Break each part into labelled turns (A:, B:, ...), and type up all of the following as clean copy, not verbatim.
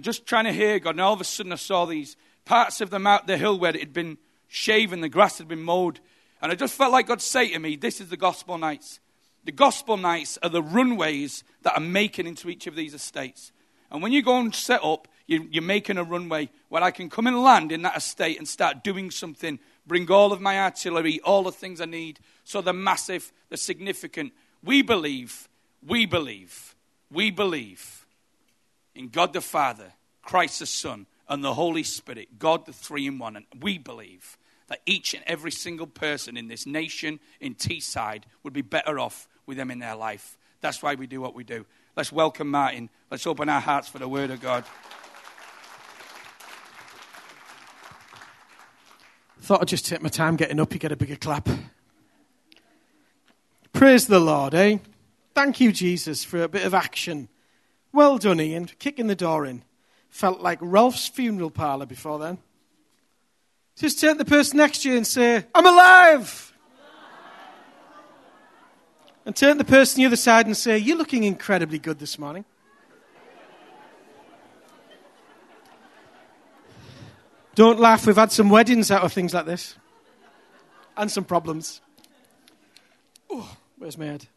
A: just trying to hear God. And all of a sudden I saw these parts of the hill where it had been shaven, the grass had been mowed. And I just felt like God say to me, this is the gospel nights. The gospel nights are the runways that I'm making into each of these estates. And when you go and set up, you're making a runway where I can come and land in that estate and start doing something, bring all of my artillery, all the things I need. So they're massive, they're significant. We believe in God the Father, Christ the Son, and the Holy Spirit, God the three-in-one. And we believe that each and every single person in this nation, in Teesside, would be better off with them in their life. That's why we do what we do. Let's welcome Martin. Let's open our hearts for the Word of God.
B: Thought I'd just take my time getting up. You get a bigger clap. Praise the Lord, eh? Thank you, Jesus, for a bit of action. Well done, Ian. Kicking the door in. Felt like Ralph's funeral parlour before then. Just turn to the person next to you and say, I'm alive! And turn to the person on the other side and say, you're looking incredibly good this morning. Don't laugh, we've had some weddings out of things like this. And some problems. Oh, where's my head?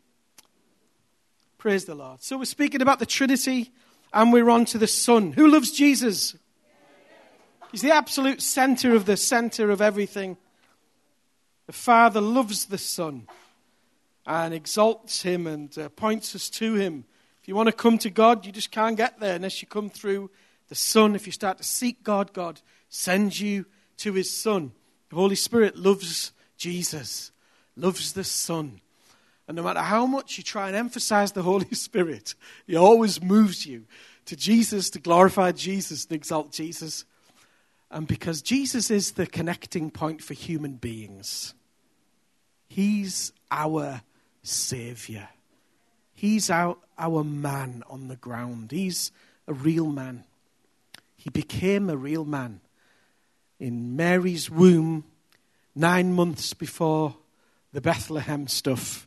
B: Praise the Lord. So we're speaking about the Trinity, and we're on to the Son. Who loves Jesus? He's the absolute center of everything. The Father loves the Son and exalts him and points us to him. If you want to come to God, you just can't get there unless you come through the Son. If you start to seek God, God sends you to his Son. The Holy Spirit loves Jesus, loves the Son. And no matter how much you try and emphasize the Holy Spirit, he always moves you to Jesus, to glorify Jesus, and exalt Jesus. And because Jesus is the connecting point for human beings, he's our Savior. He's our man on the ground. He's a real man. He became a real man in Mary's womb 9 months before the Bethlehem stuff.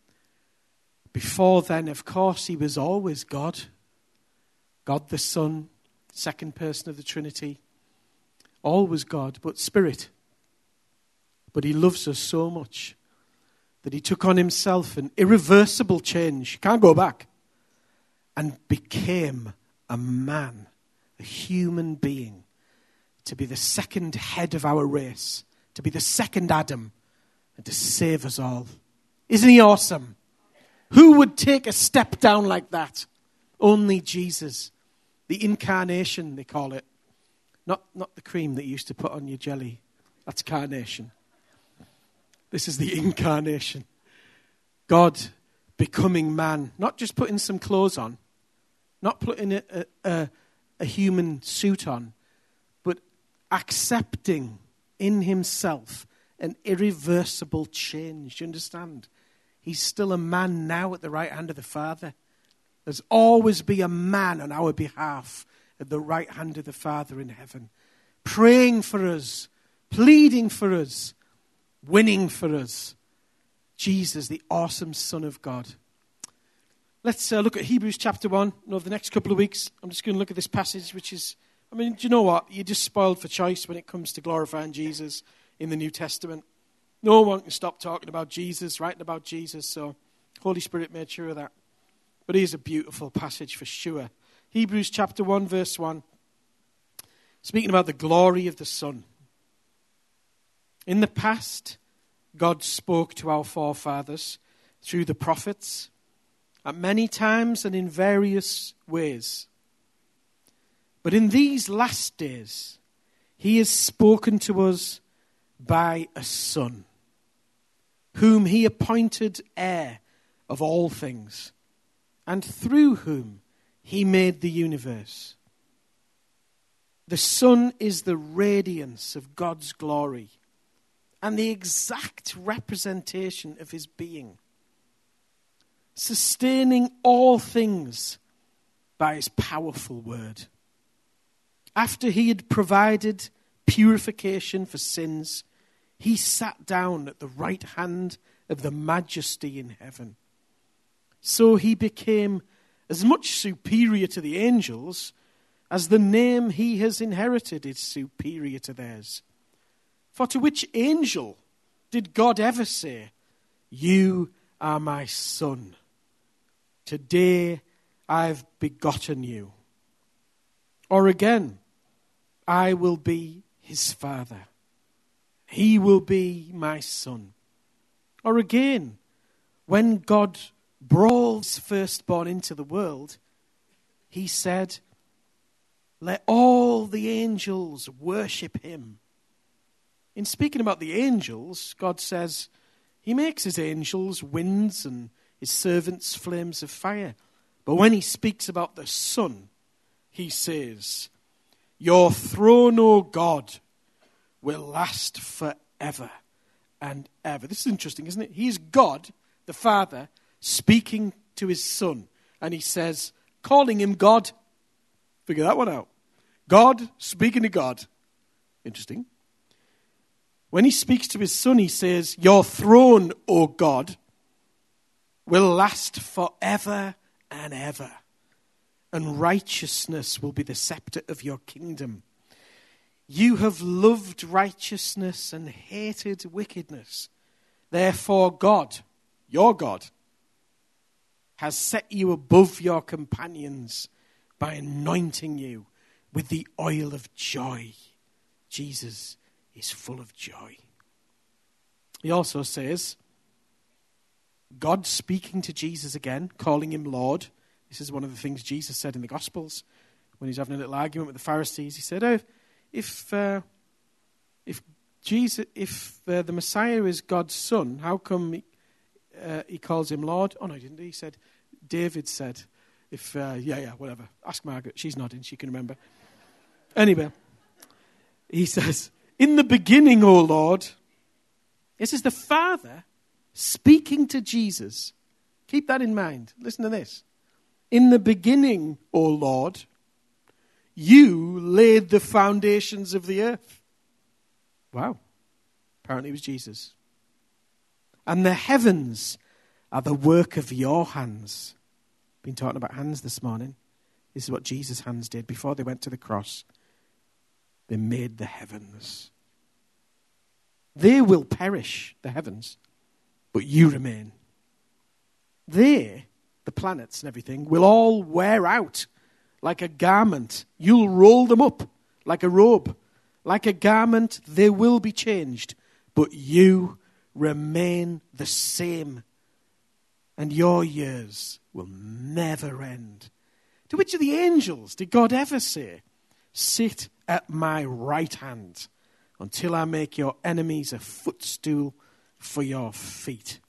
B: Before then, of course, he was always God. God the Son, second person of the Trinity. Always God, but Spirit. But he loves us so much that he took on himself an irreversible change. Can't go back. And became a man, a human being, to be the second head of our race, to be the second Adam, and to save us all. Isn't he awesome? Who would take a step down like that? Only Jesus. The incarnation, they call it. Not the cream that you used to put on your jelly. That's carnation. This is the incarnation. God becoming man. Not just putting some clothes on. Not putting a human suit on. But accepting in himself an irreversible change. Do you understand? He's still a man now at the right hand of the Father. There's always be a man on our behalf at the right hand of the Father in heaven, praying for us, pleading for us, winning for us. Jesus, the awesome Son of God. Let's look at Hebrews chapter 1. Over the next couple of weeks, I'm just going to look at this passage, which is, do you know what? You're just spoiled for choice when it comes to glorifying Jesus in the New Testament. No one can stop talking about Jesus, writing about Jesus, so Holy Spirit made sure of that. But it is a beautiful passage for sure. Hebrews chapter 1, verse 1. Speaking about the glory of the Son. In the past, God spoke to our forefathers through the prophets at many times and in various ways. But in these last days, he has spoken to us by a Son, whom he appointed heir of all things, and through whom he made the universe. The Son is the radiance of God's glory and the exact representation of his being, sustaining all things by his powerful word. After he had provided purification for sins, he sat down at the right hand of the Majesty in heaven. So he became as much superior to the angels as the name he has inherited is superior to theirs. For to which angel did God ever say, "You are my son. Today I've begotten you"? Or again, "I will be his father. He will be my son"? Or again, when God brought his firstborn into the world, he said, "Let all the angels worship him." In speaking about the angels, God says he makes his angels winds and his servants flames of fire. But when he speaks about the Son, he says, "Your throne, O God, will last forever and ever." This is interesting, isn't it? He's God, the Father, speaking to his Son. And he says, calling him God. Figure that one out. God speaking to God. Interesting. When he speaks to his Son, he says, "Your throne, O God, will last forever and ever, and righteousness will be the scepter of your kingdom. You have loved righteousness and hated wickedness. Therefore God, your God, has set you above your companions by anointing you with the oil of joy." Jesus is full of joy. He also says, God speaking to Jesus again, calling him Lord. This is one of the things Jesus said in the Gospels when he's having a little argument with the Pharisees. He said, if the Messiah is God's son, how come he calls him Lord? Oh, no, he didn't. He said, David said, whatever. Ask Margaret. She's nodding. She can remember. Anyway, he says, "In the beginning, O Lord." This is the Father speaking to Jesus. Keep that in mind. Listen to this. "In the beginning, O Lord, you laid the foundations of the earth." Wow. Apparently it was Jesus. "And the heavens are the work of your hands." Been talking about hands this morning. This is what Jesus' hands did before they went to the cross. They made the heavens. They will perish, the heavens, but you remain. They, the planets and everything, will all wear out like a garment. You'll roll them up like a robe. Like a garment, they will be changed, but you remain the same, and your years will never end. To which of the angels did God ever say, "Sit at my right hand until I make your enemies a footstool for your feet"?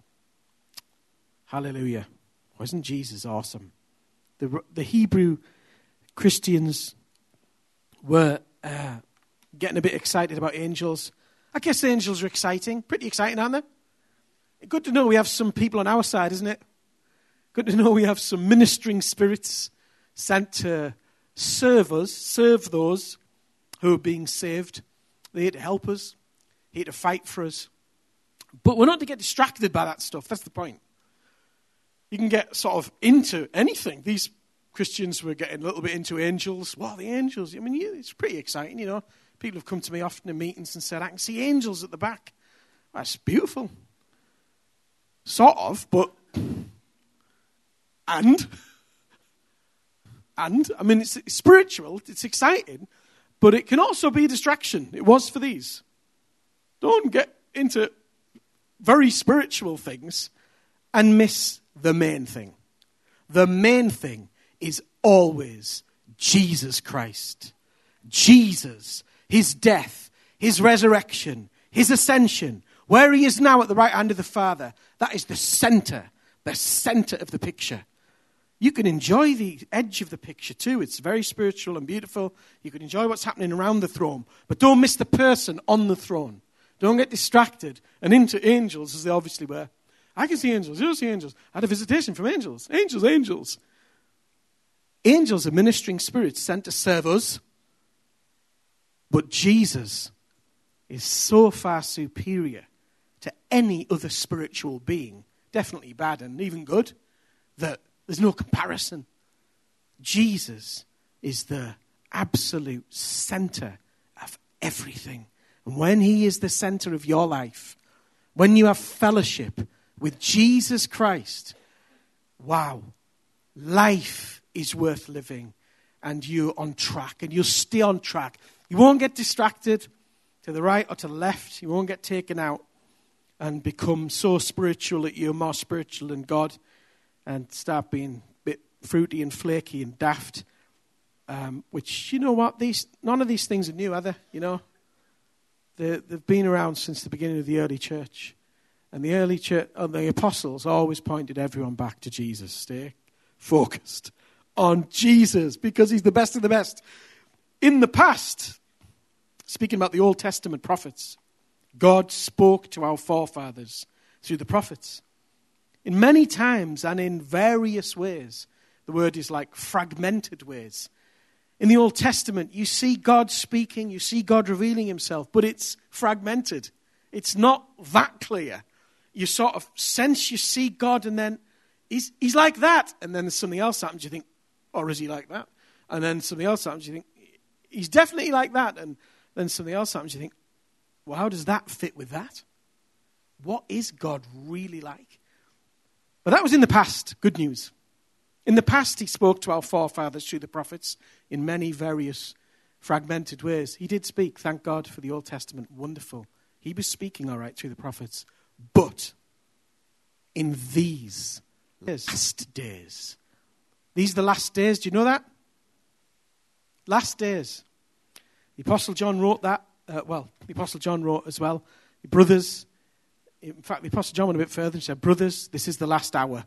B: Hallelujah. Wasn't Jesus awesome? The Hebrew Christians were getting a bit excited about angels. I guess angels are exciting. Pretty exciting, aren't they? Good to know we have some people on our side, isn't it? Good to know we have some ministering spirits sent to serve us, serve those who are being saved. They're here to help us, here to fight for us. But we're not to get distracted by that stuff. That's the point. You can get sort of into anything. These Christians were getting a little bit into angels. What are the angels? I mean, it's pretty exciting, you know. People have come to me often in meetings and said, "I can see angels at the back." That's beautiful. Sort of, but... And, I mean, it's spiritual, it's exciting, but it can also be a distraction. It was for these. Don't get into very spiritual things and miss the main thing. The main thing is always Jesus Christ. Jesus, his death, his resurrection, his ascension, where he is now at the right hand of the Father. That is the center of the picture. You can enjoy the edge of the picture too. It's very spiritual and beautiful. You can enjoy what's happening around the throne. But don't miss the person on the throne. Don't get distracted and into angels, as they obviously were. I can see angels. You don't see angels. I had a visitation from angels. Angels. Angels are ministering spirits sent to serve us. But Jesus is so far superior to any other spiritual being, definitely bad and even good, that there's no comparison. Jesus is the absolute center of everything. And when he is the center of your life, when you have fellowship with Jesus Christ, wow, life is worth living, and you're on track, and you'll stay on track. You won't get distracted to the right or to the left. You won't get taken out and become so spiritual that you're more spiritual than God and start being a bit fruity and flaky and daft. Which, you know what, none of these things are new, are they? You know, they've been around since the beginning of the early church. And the early church, the apostles always pointed everyone back to Jesus. Stay focused on Jesus because he's the best of the best. In the past, speaking about the Old Testament prophets, God spoke to our forefathers through the prophets. In many times and in various ways. The word is like fragmented ways. In the Old Testament, you see God speaking, you see God revealing himself, but it's fragmented. It's not that clear. You sort of sense you see God, and then he's like that. And then something else happens, you think, or is he like that? And then something else happens, you think, he's definitely like that. And then something else happens, you think, well, how does that fit with that? What is God really like? But that was in the past. Good news. In the past, he spoke to our forefathers through the prophets in many various fragmented ways. He did speak, thank God for the Old Testament. Wonderful. He was speaking all right through the prophets. But in these last days, these are the last days. Do you know that? Last days. The Apostle John wrote that. The Apostle John wrote as well. Brothers, in fact, the Apostle John went a bit further and said, brothers, this is the last hour.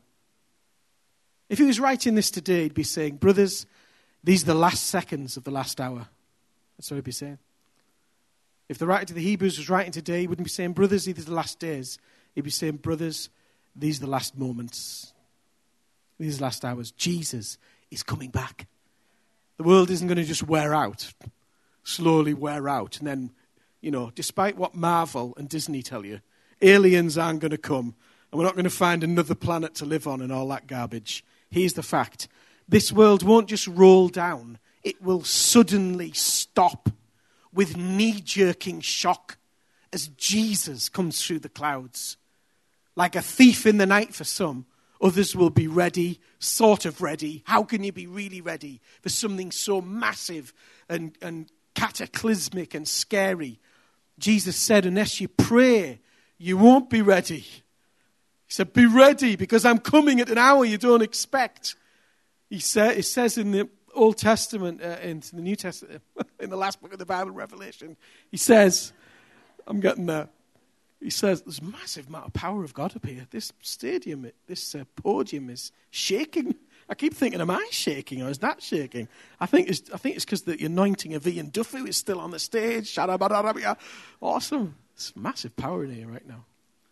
B: If he was writing this today, he'd be saying, brothers, these are the last seconds of the last hour. That's what he'd be saying. If the writer to the Hebrews was writing today, he wouldn't be saying, brothers, these are the last days. He'd be saying, brothers, these are the last moments. These are the last hours. Jesus is coming back. The world isn't going to just wear out, slowly wear out. And then, you know, despite what Marvel and Disney tell you, aliens aren't going to come, and we're not going to find another planet to live on and all that garbage. Here's the fact. This world won't just roll down. It will suddenly stop with knee-jerking shock as Jesus comes through the clouds. Like a thief in the night for some, others will be ready, sort of ready. How can you be really ready for something so massive and cataclysmic and scary? Jesus said, unless you pray, you won't be ready. He said, be ready because I'm coming at an hour you don't expect. It says in the Old Testament, in the New Testament, in the last book of the Bible, Revelation, he says, I'm getting there. He says, there's a massive amount of power of God up here. This stadium, this podium is shaking. I keep thinking, am I shaking or is that shaking? I think it's because the anointing of Ian Duffy is still on the stage. Awesome. It's massive power in here right now.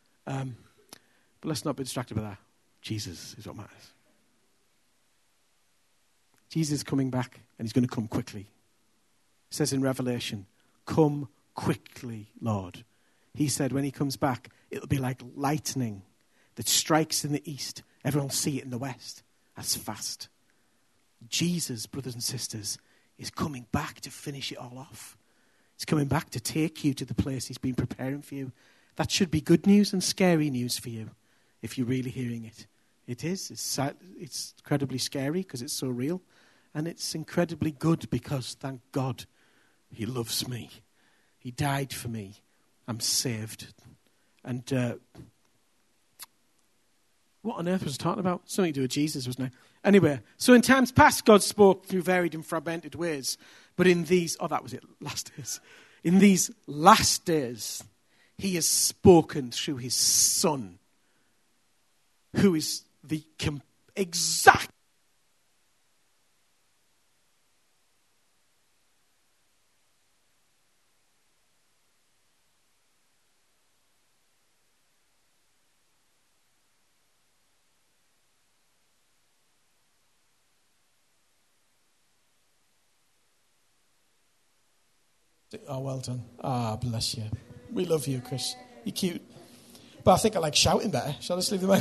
B: But let's not be distracted by that. Jesus is what matters. Jesus is coming back, and he's going to come quickly. It says in Revelation, come quickly, Lord. He said when he comes back, it'll be like lightning that strikes in the east. Everyone will see it in the west. That's fast. Jesus, brothers and sisters, is coming back to finish it all off. He's coming back to take you to the place he's been preparing for you. That should be good news and scary news for you, if you're really hearing it. It is. It's sad. It's incredibly scary because it's so real. And it's incredibly good because, thank God, he loves me. He died for me. I'm saved. And what on earth was I talking about? Something to do with Jesus, wasn't it? Anyway, so in times past, God spoke through varied and fragmented ways. But in these, last days. In these last days, he has spoken through his Son, who is the exact Oh, well done. Bless you. We love you, Chris. You're cute. But I think I like shouting better. Shall I just leave the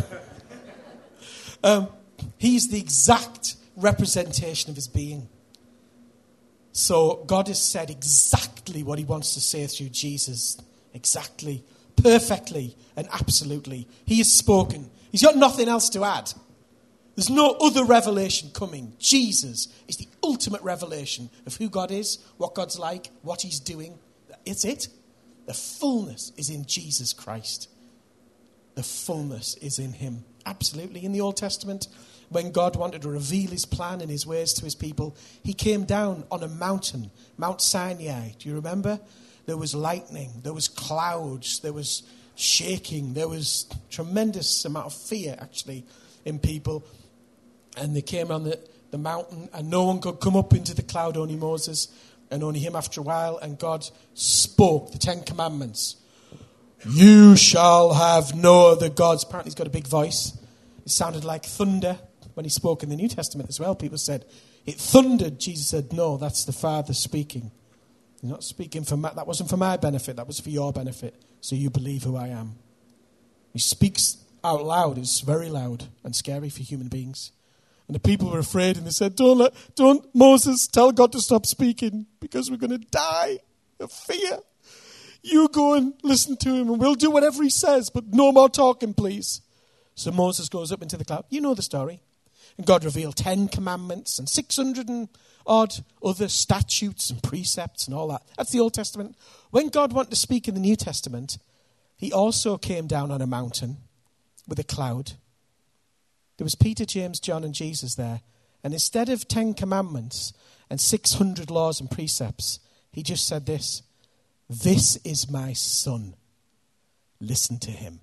B: mic? He's the exact representation of his being. So God has said exactly what he wants to say through Jesus. Exactly, perfectly, and absolutely. He has spoken. He's got nothing else to add. There's no other revelation coming. Jesus is the ultimate revelation of who God is, what God's like, what he's doing. It's it. The fullness is in Jesus Christ. The fullness is in him. Absolutely. In the Old Testament, when God wanted to reveal his plan and his ways to his people, he came down on a mountain, Mount Sinai. Do you remember? There was lightning, there was clouds, there was shaking, there was tremendous amount of fear, actually, in people. And they came on the mountain, and no one could come up into the cloud, only Moses, and only him after a while. And God spoke the 10 Commandments. You shall have no other gods. Apparently he's got a big voice. It sounded like thunder when he spoke in the New Testament as well. People said, it thundered. Jesus said, no, that's the Father speaking. You're not speaking for that wasn't for my benefit, that was for your benefit. So you believe who I am. He speaks out loud. It's very loud and scary for human beings. And the people were afraid, and they said, don't Moses, tell God to stop speaking, because we're going to die of fear. You go and listen to him, and we'll do whatever he says, but no more talking, please. So Moses goes up into the cloud. You know the story. And God revealed 10 commandments and 600 and odd other statutes and precepts and all that. That's the Old Testament. When God wanted to speak in the New Testament, he also came down on a mountain with a cloud. There was Peter, James, John, and Jesus there. And instead of 10 commandments and 600 laws and precepts, he just said this: this is my son. Listen to him.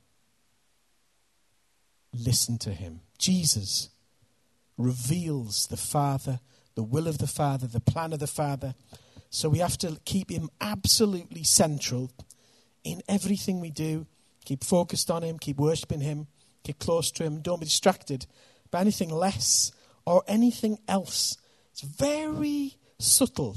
B: Listen to him. Jesus reveals the Father, the will of the Father, the plan of the Father. So we have to keep him absolutely central in everything we do. Keep focused on him, keep worshipping him, keep close to him. Don't be distracted by anything less or anything else. It's very subtle.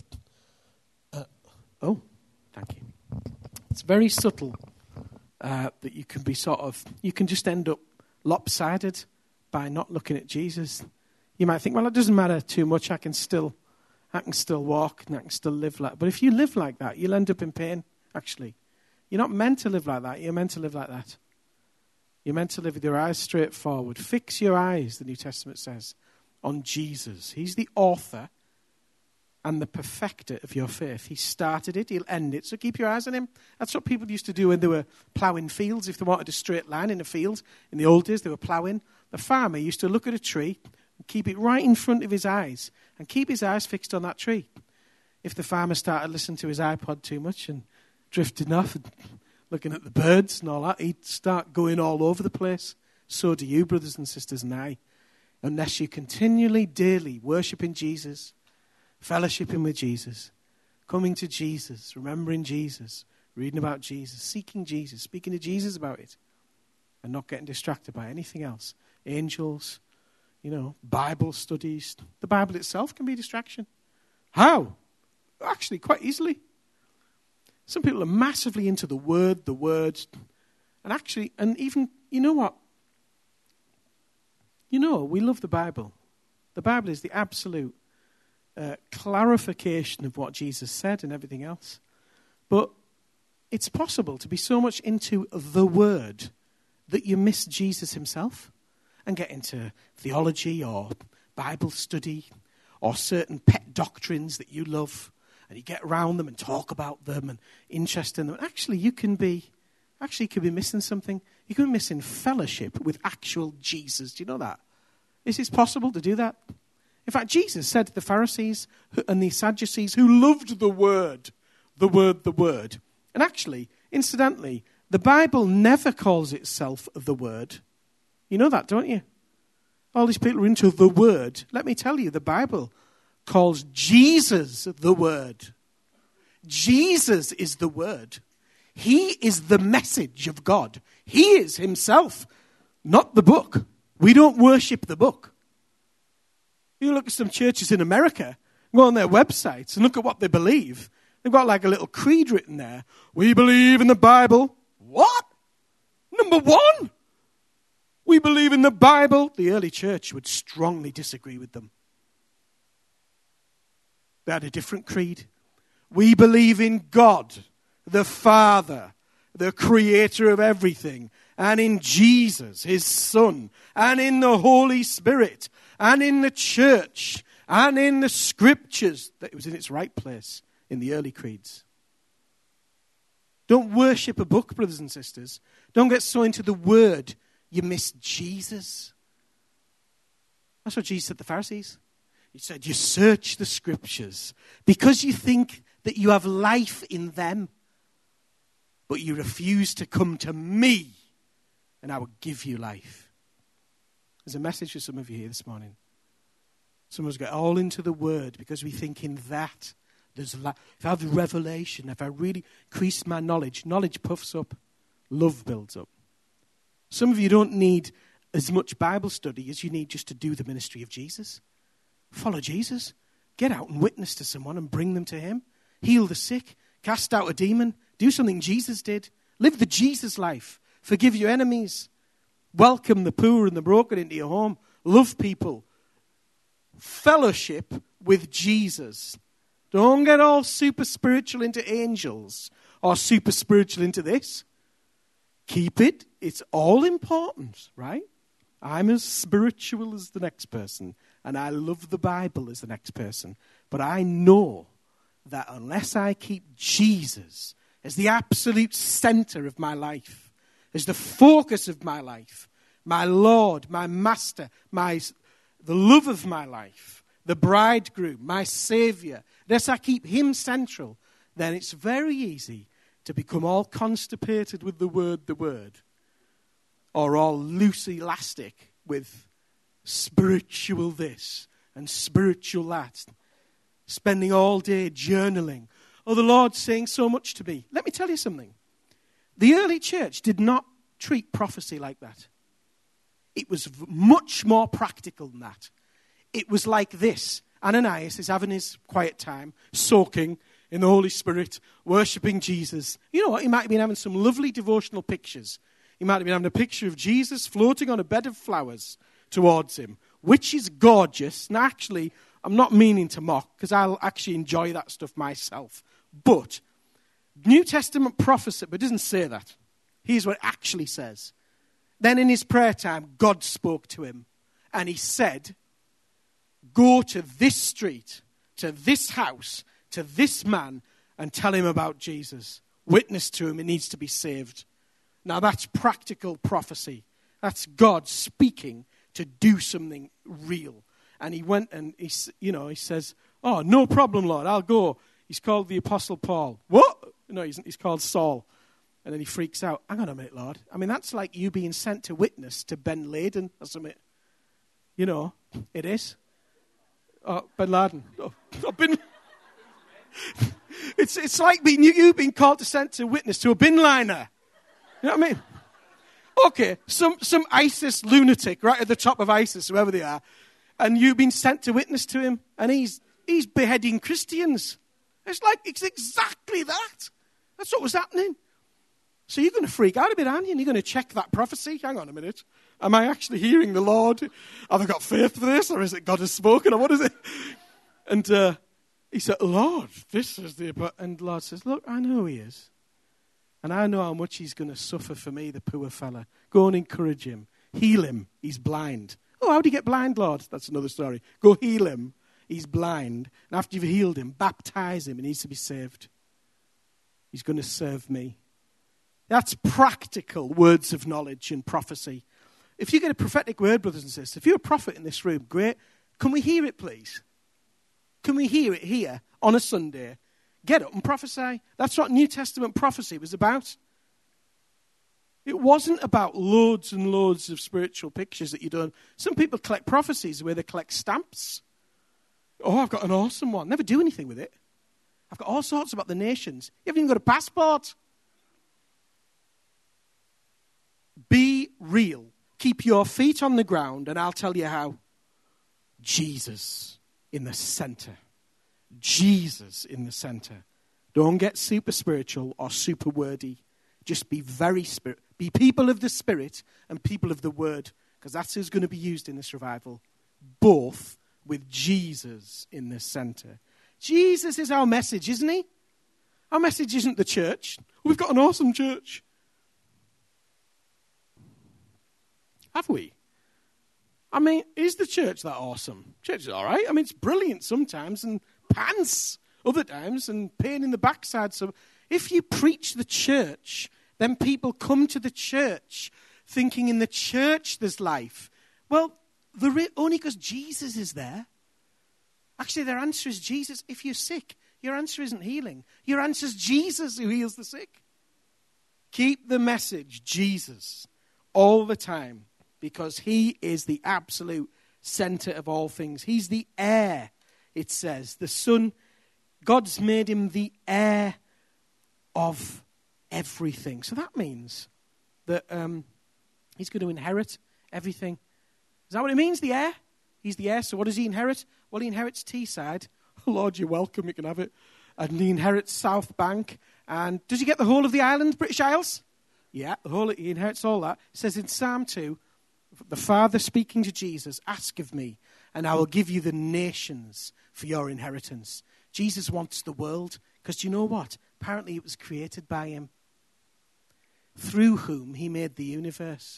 B: Thank you. It's very subtle that you can just end up lopsided by not looking at Jesus. You might think, well, it doesn't matter too much. I can still walk and I can still live like that. But if you live like that, you'll end up in pain, actually. You're not meant to live like that. You're meant to live like that. You're meant to live with your eyes straight forward. Fix your eyes, the New Testament says, on Jesus. He's the author and the perfecter of your faith. He started it, he'll end it, so keep your eyes on him. That's what people used to do when they were ploughing fields. If they wanted a straight line in a field, in the old days they were ploughing. The farmer used to look at a tree and keep it right in front of his eyes and keep his eyes fixed on that tree. If the farmer started listening to his iPod too much and drifting off and looking at the birds and all that, he'd start going all over the place. So do you, brothers and sisters, and I. Unless you continually, daily worshipping Jesus, fellowshipping with Jesus, coming to Jesus, remembering Jesus, reading about Jesus, seeking Jesus, speaking to Jesus about it, and not getting distracted by anything else. Angels, Bible studies. The Bible itself can be a distraction. How? Actually, quite easily. Some people are massively into the word, and even, you know what? We love the Bible. The Bible is the absolute clarification of what Jesus said and everything else. But it's possible to be so much into the Word that you miss Jesus himself and get into theology or Bible study or certain pet doctrines that you love, and you get around them and talk about them and interest in them. Actually, you could be missing something. You could be missing fellowship with actual Jesus. Do you know that? Is it possible to do that? In fact, Jesus said to the Pharisees and the Sadducees who loved the word. And actually, incidentally, the Bible never calls itself the word. You know that, don't you? All these people are into the word. Let me tell you, the Bible calls Jesus the word. Jesus is the word. He is the message of God. He is himself, not the book. We don't worship the book. You look at some churches in America, go on their websites and look at what they believe. They've got like a little creed written there. We believe in the Bible. What? Number one? We believe in the Bible. The early church would strongly disagree with them. They had a different creed. We believe in God, the Father, the creator of everything, and in Jesus, his Son, and in the Holy Spirit, and in the church, and in the scriptures. That it was in its right place in the early creeds. Don't worship a book, brothers and sisters. Don't get so into the word you miss Jesus. That's what Jesus said to the Pharisees. He said, you search the scriptures because you think that you have life in them, but you refuse to come to me, and I will give you life. There's a message for some of you here this morning. Some of us get all into the word because we think in that there's life. If I have the revelation, if I really increase my knowledge puffs up, love builds up. Some of you don't need as much Bible study as you need just to do the ministry of Jesus. Follow Jesus. Get out and witness to someone and bring them to him. Heal the sick. Cast out a demon. Do something Jesus did. Live the Jesus life. Forgive your enemies. Welcome the poor and the broken into your home. Love people. Fellowship with Jesus. Don't get all super spiritual into angels or super spiritual into this. Keep it. It's all important, right? I'm as spiritual as the next person, and I love the Bible as the next person. But I know that unless I keep Jesus as the absolute center of my life, as the focus of my life, my Lord, my Master, the love of my life, the bridegroom, my Savior, unless I keep him central, then it's very easy to become all constipated with the word, or all loose elastic with spiritual this and spiritual that, spending all day journaling. Oh, the Lord's saying so much to me. Let me tell you something. The early church did not treat prophecy like that. It was much more practical than that. It was like this. Ananias is having his quiet time, soaking in the Holy Spirit, worshipping Jesus. You know what? He might have been having some lovely devotional pictures. He might have been having a picture of Jesus floating on a bed of flowers towards him, which is gorgeous. And actually, I'm not meaning to mock, because I'll actually enjoy that stuff myself. But New Testament prophecy, but it doesn't say that. Here's what it actually says. Then in his prayer time, God spoke to him, and he said, go to this street, to this house, to this man, and tell him about Jesus. Witness to him, he needs to be saved. Now that's practical prophecy. That's God speaking to do something real. And he went and he says, oh, no problem, Lord, I'll go. He's called the Apostle Paul. What? No, he's called Saul. And then he freaks out. Hang on a minute, Lord. I mean, that's like you being sent to witness to Ben Laden or something. You know, it is. Oh, Ben Laden. It's like you being called to send to witness to a bin liner. You know what I mean? Okay, some ISIS lunatic right at the top of ISIS, whoever they are, and you've been sent to witness to him, and he's beheading Christians. It's exactly that. That's what was happening. So you're going to freak out a bit, aren't you? And you're going to check that prophecy. Hang on a minute. Am I actually hearing the Lord? Have I got faith for this? Or is it God has spoken? Or what is it? And he said, Lord, this is the... And the Lord says, look, I know he is. And I know how much he's going to suffer for me, the poor fella. Go and encourage him. Heal him. He's blind. Oh, how did he get blind, Lord? That's another story. Go heal him. He's blind. And after you've healed him, baptize him. He needs to be saved. He's going to serve me. That's practical words of knowledge and prophecy. If you get a prophetic word, brothers and sisters, if you're a prophet in this room, great. Can we hear it, please? Can we hear it here on a Sunday? Get up and prophesy. That's what New Testament prophecy was about. It wasn't about loads and loads of spiritual pictures that you don't. Some people collect prophecies where they collect stamps. Oh, I've got an awesome one. Never do anything with it. I've got all sorts about the nations. You haven't even got a passport. Be real. Keep your feet on the ground, and I'll tell you how. Jesus in the center. Jesus in the center. Don't get super spiritual or super wordy. Just be very spirit. Be people of the Spirit and people of the Word, because that's who's going to be used in this revival. Both with Jesus in the center. Jesus is our message, isn't he? Our message isn't the church. We've got an awesome church. Have we? I mean, is the church that awesome? Church is all right. I mean, it's brilliant sometimes and pants other times and pain in the backside. So if you preach the church, then people come to the church thinking in the church there's life. Well, only because Jesus is there. Actually, their answer is Jesus. If you're sick, your answer isn't healing. Your answer is Jesus who heals the sick. Keep the message Jesus all the time because he is the absolute center of all things. He's the heir, it says. The Son, God's made him the heir of everything. So that means that he's going to inherit everything. Is that what it means, the heir? He's the heir, so what does he inherit? Well, he inherits Teesside. Oh, Lord, you're welcome, you can have it. And he inherits South Bank. And does he get the whole of the island, British Isles? Yeah, he inherits all that. It says in Psalm 2, the Father speaking to Jesus, ask of me, and I will give you the nations for your inheritance. Jesus wants the world, because do you know what? Apparently it was created by him, through whom he made the universe.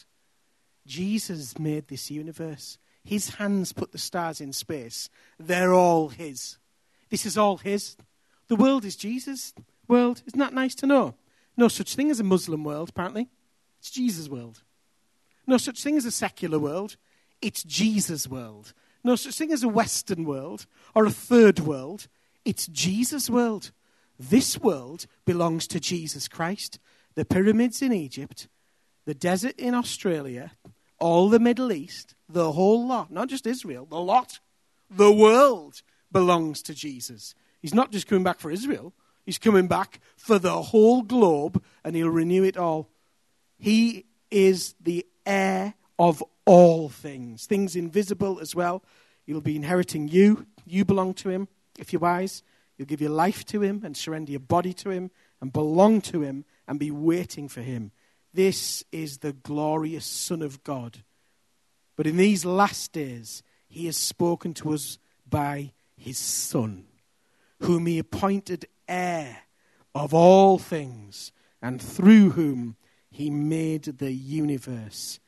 B: Jesus made this universe. His hands put the stars in space. They're all his. This is all his. The world is Jesus' world. Isn't that nice to know? No such thing as a Muslim world, apparently. It's Jesus' world. No such thing as a secular world. It's Jesus' world. No such thing as a Western world or a third world. It's Jesus' world. This world belongs to Jesus Christ. The pyramids in Egypt, the desert in Australia, all the Middle East, the whole lot, not just Israel, the lot, the world belongs to Jesus. He's not just coming back for Israel. He's coming back for the whole globe, and he'll renew it all. He is the heir of all things, things invisible as well. He'll be inheriting you. You belong to him. If you're wise, you'll give your life to him and surrender your body to him and belong to him and be waiting for him. This is the glorious Son of God. But in these last days, he has spoken to us by his Son, whom he appointed heir of all things, and through whom he made the universe.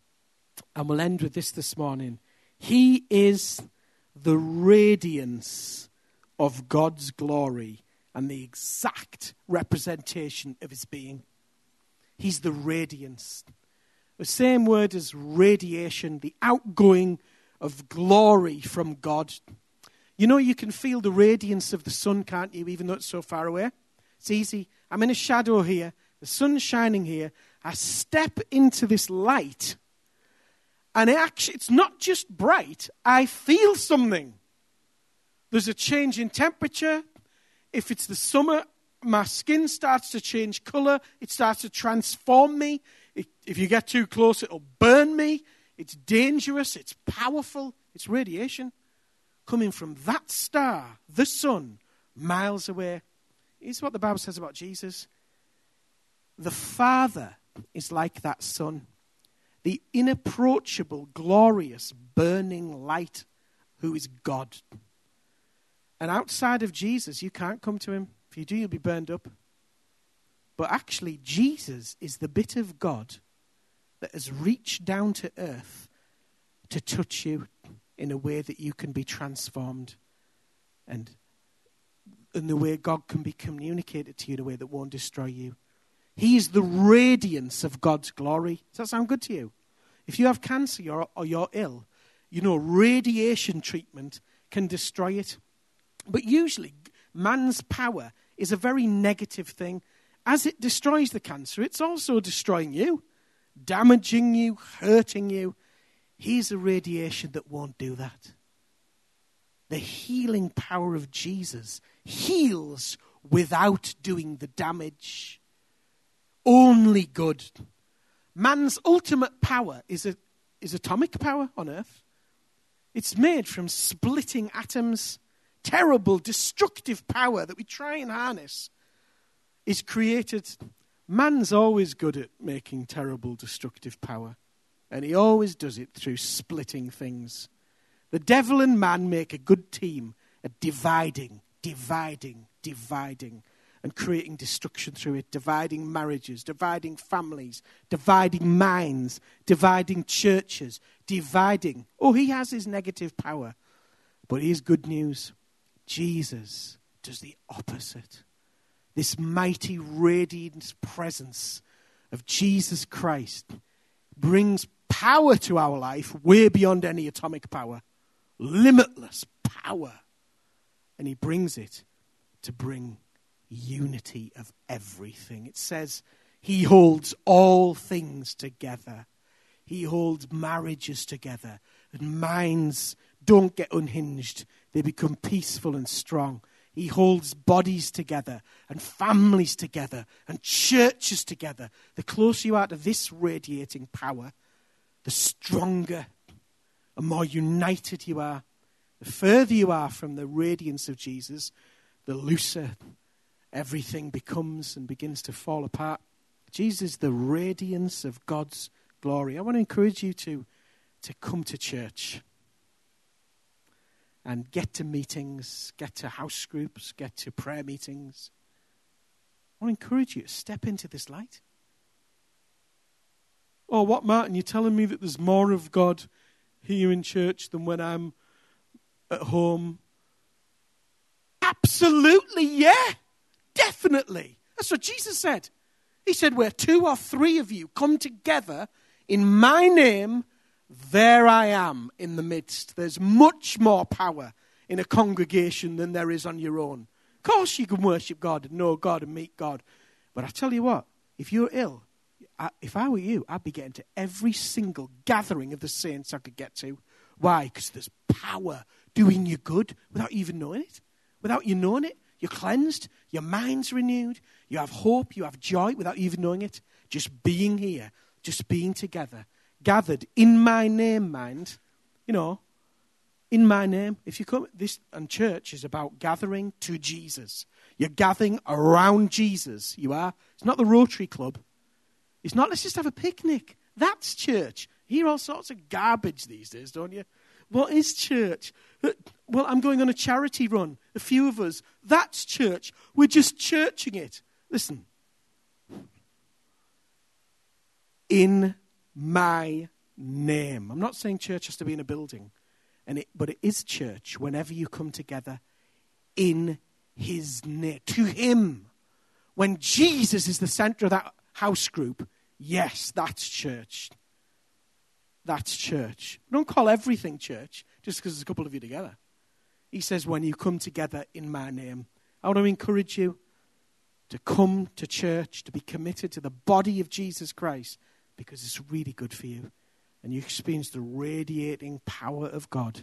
B: And we'll end with this morning. He is the radiance of God's glory and the exact representation of his being. He's the radiance. The same word as radiation, the outgoing of glory from God. You know, you can feel the radiance of the sun, can't you, even though it's so far away? It's easy. I'm in a shadow here. The sun's shining here. I step into this light, and it's not just bright. I feel something. There's a change in temperature. If it's the summer, my skin starts to change color. It starts to transform me. If you get too close, it'll burn me. It's dangerous. It's powerful. It's radiation coming from that star, the sun, miles away. Here's what the Bible says about Jesus. The Father is like that sun, the inapproachable, glorious, burning light who is God. And outside of Jesus, you can't come to him. If you do, you'll be burned up. But actually, Jesus is the bit of God that has reached down to earth to touch you in a way that you can be transformed, and in the way God can be communicated to you in a way that won't destroy you. He is the radiance of God's glory. Does that sound good to you? If you have cancer or you're ill, you know radiation treatment can destroy it. But usually, man's power is a very negative thing. As it destroys the cancer, it's also destroying you, damaging you, hurting you. He's a radiation that won't do that. The healing power of Jesus heals without doing the damage. Only good. Man's ultimate power is atomic power on earth. It's made from splitting atoms. Terrible, destructive power that we try and harness is created. Man's always good at making terrible, destructive power. And he always does it through splitting things. The devil and man make a good team at dividing, dividing, and creating destruction through it, dividing marriages, dividing families, dividing minds, dividing churches, dividing. Oh, he has his negative power. But here's good news. Jesus does the opposite. This mighty, radiant presence of Jesus Christ brings power to our life way beyond any atomic power. Limitless power. And he brings it to bring unity of everything. It says he holds all things together. He holds marriages together. And minds don't get unhinged. They become peaceful and strong. He holds bodies together and families together and churches together. The closer you are to this radiating power, the stronger and more united you are. The further you are from the radiance of Jesus, the looser everything becomes and begins to fall apart. Jesus is the radiance of God's glory. I want to encourage you to come to church and get to meetings, get to house groups, get to prayer meetings. I want to encourage you to step into this light. Oh, what, Martin? You're telling me that there's more of God here in church than when I'm at home? Absolutely, yeah. Definitely. That's what Jesus said. He said, where 2 or 3 of you come together in my name, there I am in the midst. There's much more power in a congregation than there is on your own. Of course you can worship God and know God and meet God. But I tell you what, if you're ill, if I were you, I'd be getting to every single gathering of the saints I could get to. Why? Because there's power doing you good without even knowing it. Without you knowing it, you're cleansed, your mind's renewed, you have hope, you have joy without even knowing it. Just being here, just being together, gathered in my name, mind. You know, in my name. If you come, this and church is about gathering to Jesus. You're gathering around Jesus. You are. It's not the Rotary Club. It's not, let's just have a picnic. That's church. You hear all sorts of garbage these days, don't you? What is church? Well, I'm going on a charity run. A few of us. That's church. We're just churching it. Listen. In my name. I'm not saying church has to be in a building, but it is church whenever you come together in his name. To him. When Jesus is the center of that house group, yes, that's church. That's church. Don't call everything church just because there's a couple of you together. He says, when you come together in my name. I want to encourage you to come to church, to be committed to the body of Jesus Christ, because it's really good for you. And you experience the radiating power of God.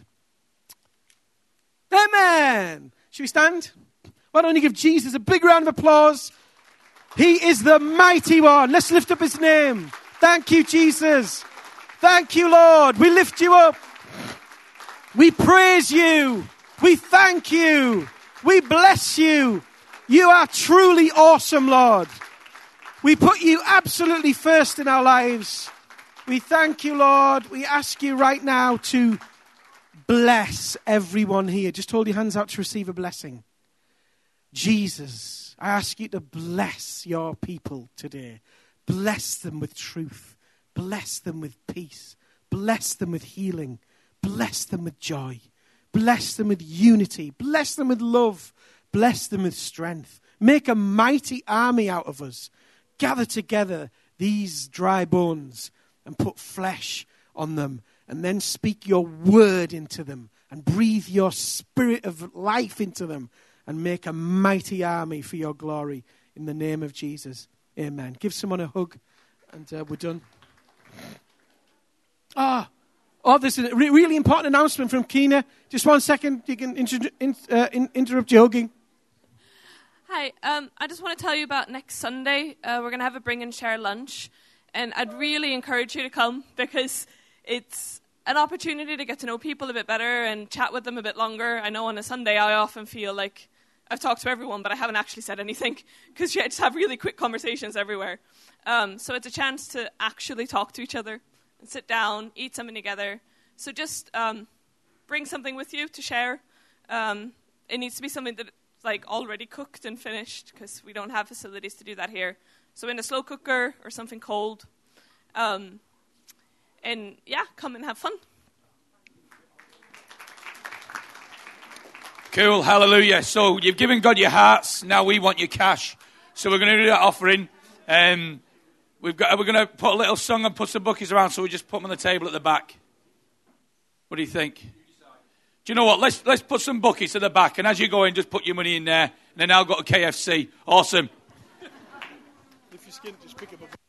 B: Amen. Should we stand? Why don't you give Jesus a big round of applause? He is the mighty one. Let's lift up his name. Thank you, Jesus. Thank you, Lord. We lift you up. We praise you. We thank you. We bless you. You are truly awesome, Lord. We put you absolutely first in our lives. We thank you, Lord. We ask you right now to bless everyone here. Just hold your hands out to receive a blessing. Jesus, I ask you to bless your people today. Bless them with truth. Bless them with peace. Bless them with healing. Bless them with joy. Bless them with unity. Bless them with love. Bless them with strength. Make a mighty army out of us. Gather together these dry bones and put flesh on them. And then speak your word into them. And breathe your spirit of life into them. And make a mighty army for your glory. In the name of Jesus. Amen. Give someone a hug. And we're done. There's a really important announcement from Keena. Just 1 second. You can interrupt your hugging.
C: Hi. I just want to tell you about next Sunday. We're going to have a bring and share lunch. And I'd really encourage you to come because it's an opportunity to get to know people a bit better and chat with them a bit longer. I know on a Sunday I often feel like I've talked to everyone, but I haven't actually said anything because you just have really quick conversations everywhere. So it's a chance to actually talk to each other and sit down, eat something together. So just bring something with you to share. It needs to be something that like already cooked and finished, because we don't have facilities to do that here. So in a slow cooker or something cold. And yeah, come and have fun.
A: Cool, hallelujah. So you've given God your hearts, now we want your cash. So we're going to do that offering. We're going to put a little song and put some buckets around, so we just put them on the table at the back. What do you think? Do you know what? Let's put some buckets at the back, and as you go in, just put your money in there, and then I'll go to KFC. Awesome.
B: If you skin, just pick up a